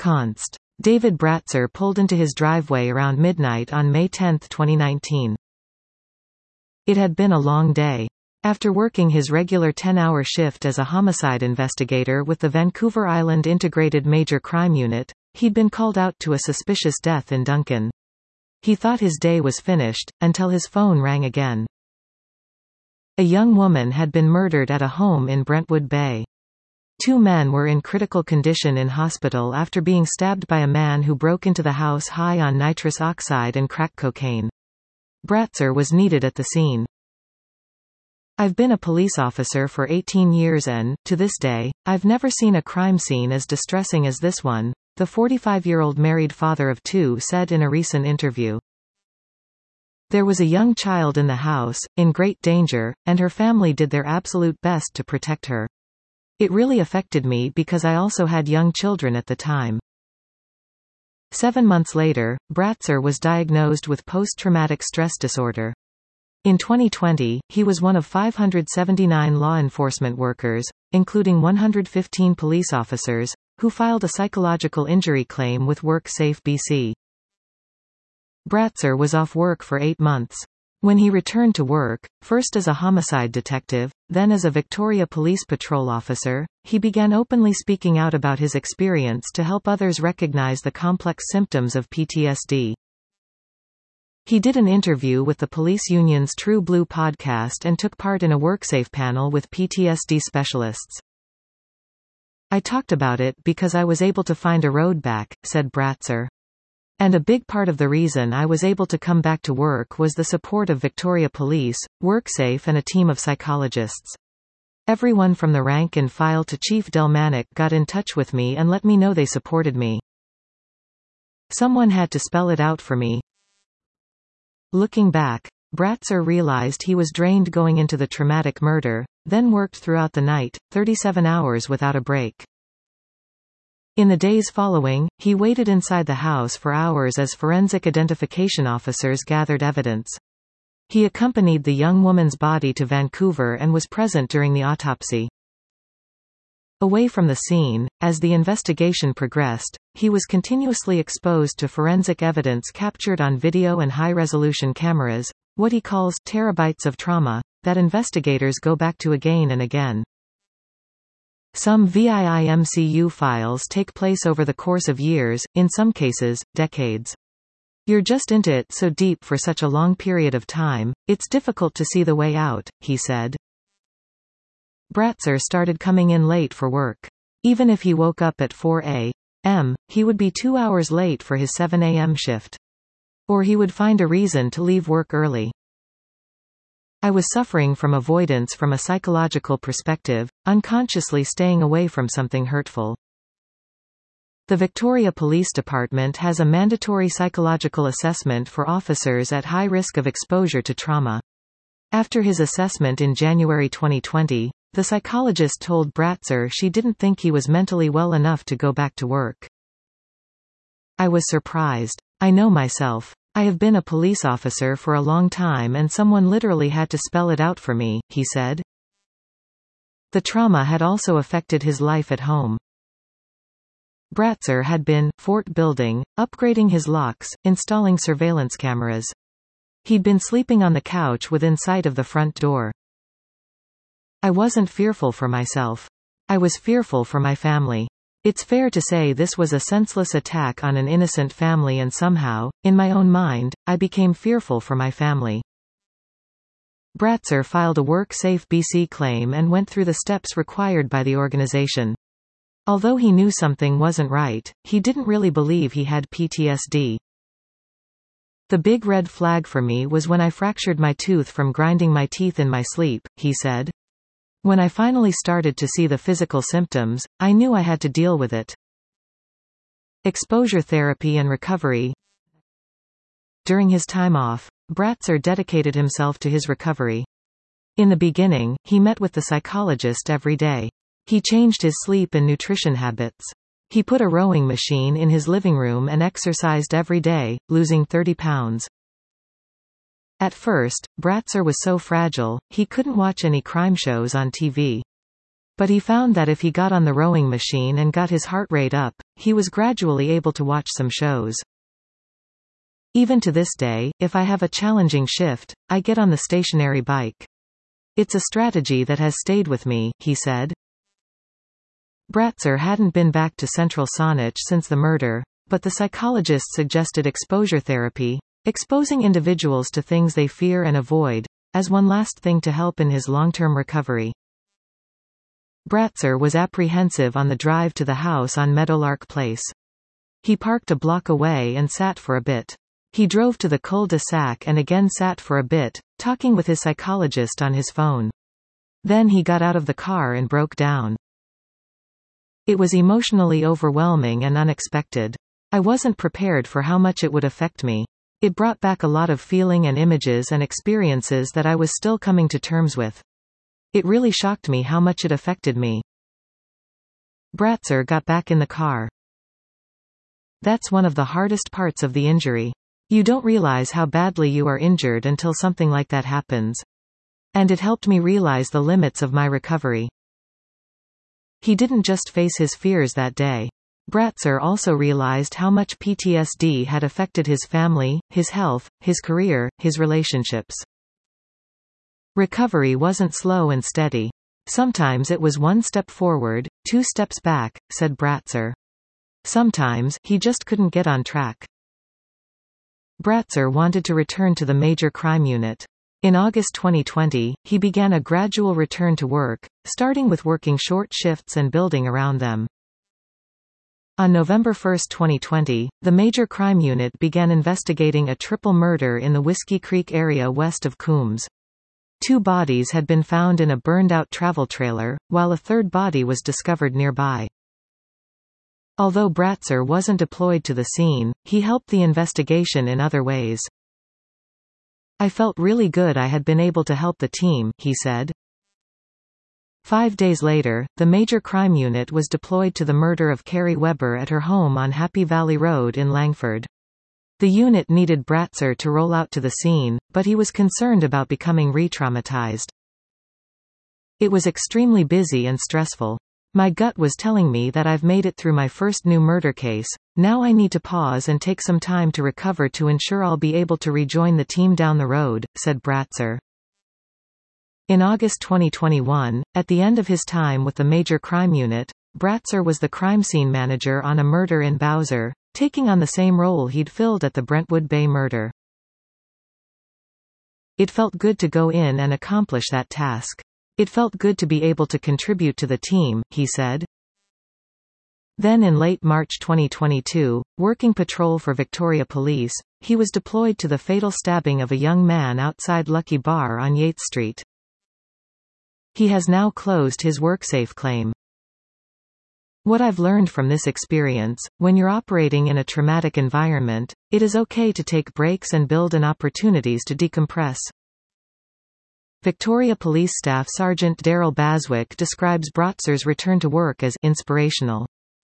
Const. David Bratzer pulled into his driveway around midnight on May 10, 2019. It had been a long day. After working his regular 10-hour shift as a homicide investigator with the Vancouver Island Integrated Major Crime Unit, he'd been called out to a suspicious death in Duncan. He thought his day was finished, until his phone rang again. A young woman had been murdered at a home in Brentwood Bay. 2 men were in critical condition in hospital after being stabbed by a man who broke into the house high on nitrous oxide and crack cocaine. Bratzer was needed at the scene. I've been a police officer for 18 years and, to this day, I've never seen a crime scene as distressing as this one, the 45-year-old married father of 2 said in a recent interview. There was a young child in the house, in great danger, and her family did their absolute best to protect her. It really affected me because I also had young children at the time. 7 months later, Bratzer was diagnosed with post-traumatic stress disorder. In 2020, he was one of 579 law enforcement workers, including 115 police officers, who filed a psychological injury claim with WorkSafe BC. Bratzer was off work for 8 months. When he returned to work, first as a homicide detective, then as a Victoria Police Patrol officer, he began openly speaking out about his experience to help others recognize the complex symptoms of PTSD. He did an interview with the police union's True Blue podcast and took part in a WorkSafe panel with PTSD specialists. I talked about it because I was able to find a road back, said Bratzer. And a big part of the reason I was able to come back to work was the support of Victoria Police, WorkSafe and a team of psychologists. Everyone from the rank and file to Chief Delmanic got in touch with me and let me know they supported me. Someone had to spell it out for me. Looking back, Bratzer realized he was drained going into the traumatic murder, then worked throughout the night, 37 hours without a break. In the days following, he waited inside the house for hours as forensic identification officers gathered evidence. He accompanied the young woman's body to Vancouver and was present during the autopsy. Away from the scene, as the investigation progressed, he was continuously exposed to forensic evidence captured on video and high-resolution cameras, what he calls terabytes of trauma, that investigators go back to again and again. Some VIIMCU files take place over the course of years, in some cases, decades. You're just into it so deep for such a long period of time, it's difficult to see the way out, he said. Bratzer started coming in late for work. Even if he woke up at 4 a.m., he would be 2 hours late for his 7 a.m. shift. Or he would find a reason to leave work early. I was suffering from avoidance from a psychological perspective, unconsciously staying away from something hurtful. The Victoria Police Department has a mandatory psychological assessment for officers at high risk of exposure to trauma. After his assessment in January 2020, the psychologist told Bratzer she didn't think he was mentally well enough to go back to work. I was surprised. I know myself. I have been a police officer for a long time and someone literally had to spell it out for me, he said. The trauma had also affected his life at home. Bratzer had been fort building, upgrading his locks, installing surveillance cameras. He'd been sleeping on the couch within sight of the front door. I wasn't fearful for myself. I was fearful for my family. It's fair to say this was a senseless attack on an innocent family and somehow, in my own mind, I became fearful for my family. Bratzer filed a WorkSafe BC claim and went through the steps required by the organization. Although he knew something wasn't right, he didn't really believe he had PTSD. The big red flag for me was when I fractured my tooth from grinding my teeth in my sleep, he said. When I finally started to see the physical symptoms, I knew I had to deal with it. Exposure therapy and recovery. During his time off, Bratzer dedicated himself to his recovery. In the beginning, he met with the psychologist every day. He changed his sleep and nutrition habits. He put a rowing machine in his living room and exercised every day, losing 30 pounds. At first, Bratzer was so fragile, he couldn't watch any crime shows on TV. But he found that if he got on the rowing machine and got his heart rate up, he was gradually able to watch some shows. Even to this day, if I have a challenging shift, I get on the stationary bike. It's a strategy that has stayed with me, he said. Bratzer hadn't been back to Central Saanich since the murder, but the psychologist suggested exposure therapy, exposing individuals to things they fear and avoid, as one last thing to help in his long-term recovery. Bratzer was apprehensive on the drive to the house on Meadowlark Place. He parked a block away and sat for a bit. He drove to the cul-de-sac and again sat for a bit, talking with his psychologist on his phone. Then he got out of the car and broke down. It was emotionally overwhelming and unexpected. I wasn't prepared for how much it would affect me. It brought back a lot of feeling and images and experiences that I was still coming to terms with. It really shocked me how much it affected me. Bratzer got back in the car. That's one of the hardest parts of the injury. You don't realize how badly you are injured until something like that happens. And it helped me realize the limits of my recovery. He didn't just face his fears that day. Bratzer also realized how much PTSD had affected his family, his health, his career, his relationships. Recovery wasn't slow and steady. Sometimes it was one step forward, 2 steps back, said Bratzer. Sometimes, he just couldn't get on track. Bratzer wanted to return to the Major Crime Unit. In August 2020, he began a gradual return to work, starting with working short shifts and building around them. On November 1, 2020, the Major Crime Unit began investigating a triple murder in the Whiskey Creek area west of Coombs. 2 bodies had been found in a burned-out travel trailer, while a third body was discovered nearby. Although Bratzer wasn't deployed to the scene, he helped the investigation in other ways. I felt really good I had been able to help the team, he said. 5 days later, the Major Crime Unit was deployed to the murder of Carrie Weber at her home on Happy Valley Road in Langford. The unit needed Bratzer to roll out to the scene, but he was concerned about becoming re-traumatized. It was extremely busy and stressful. My gut was telling me that I've made it through my first new murder case. Now I need to pause and take some time to recover to ensure I'll be able to rejoin the team down the road, said Bratzer. In August 2021, at the end of his time with the Major Crime Unit, Bratzer was the crime scene manager on a murder in Bowser, taking on the same role he'd filled at the Brentwood Bay murder. It felt good to go in and accomplish that task. It felt good to be able to contribute to the team, he said. Then in late March 2022, working patrol for Victoria Police, he was deployed to the fatal stabbing of a young man outside Lucky Bar on Yates Street. He has now closed his WorkSafe claim. What I've learned from this experience, when you're operating in a traumatic environment, it is okay to take breaks and build in opportunities to decompress. Victoria Police Staff Sergeant Daryl Baswick describes Bratzer's return to work as inspirational.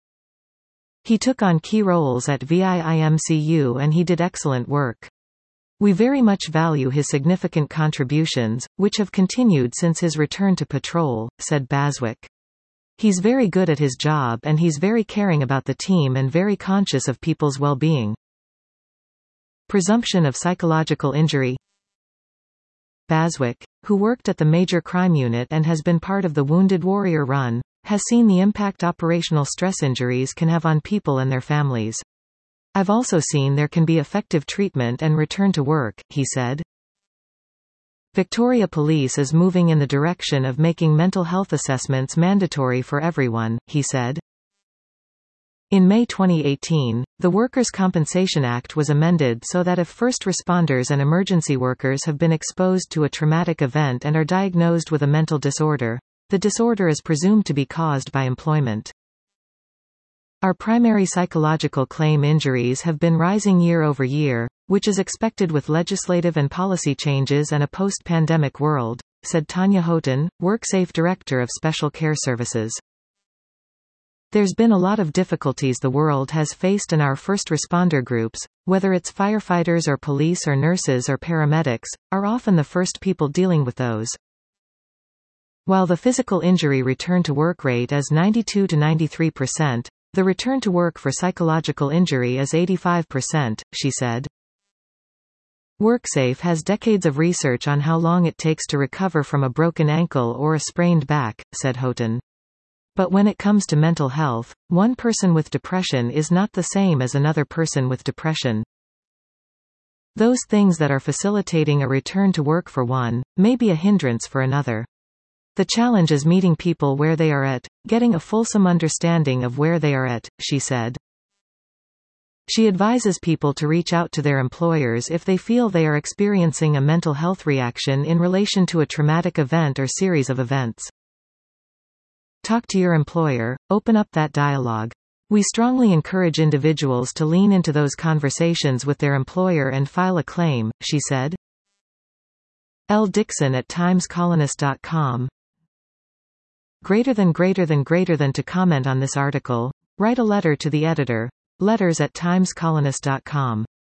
He took on key roles at VIIMCU and he did excellent work. We very much value his significant contributions, which have continued since his return to patrol, said Baswick. He's very good at his job and he's very caring about the team and very conscious of people's well-being. Presumption of psychological injury. Baswick, who worked at the Major Crime Unit and has been part of the Wounded Warrior Run, has seen the impact operational stress injuries can have on people and their families. I've also seen there can be effective treatment and return to work, he said. Victoria Police is moving in the direction of making mental health assessments mandatory for everyone, he said. In May 2018, the Workers' Compensation Act was amended so that if first responders and emergency workers have been exposed to a traumatic event and are diagnosed with a mental disorder, the disorder is presumed to be caused by employment. Our primary psychological claim injuries have been rising year over year, which is expected with legislative and policy changes and a post-pandemic world, said Tanya Houghton, WorkSafe Director of Special Care Services. There's been a lot of difficulties the world has faced and our first responder groups, whether it's firefighters or police or nurses or paramedics, are often the first people dealing with those. While the physical injury return-to-work rate is 92 to 93%, the return-to-work for psychological injury is 85%, she said. WorkSafe has decades of research on how long it takes to recover from a broken ankle or a sprained back, said Houghton. But when it comes to mental health, one person with depression is not the same as another person with depression. Those things that are facilitating a return to work for one, may be a hindrance for another. The challenge is meeting people where they are at, getting a fulsome understanding of where they are at, she said. She advises people to reach out to their employers if they feel they are experiencing a mental health reaction in relation to a traumatic event or series of events. Talk to your employer, open up that dialogue. We strongly encourage individuals to lean into those conversations with their employer and file a claim, she said. L. Dixon at timescolonist.com. Greater than to comment on this article, write a letter to the editor, letters@timescolonist.com.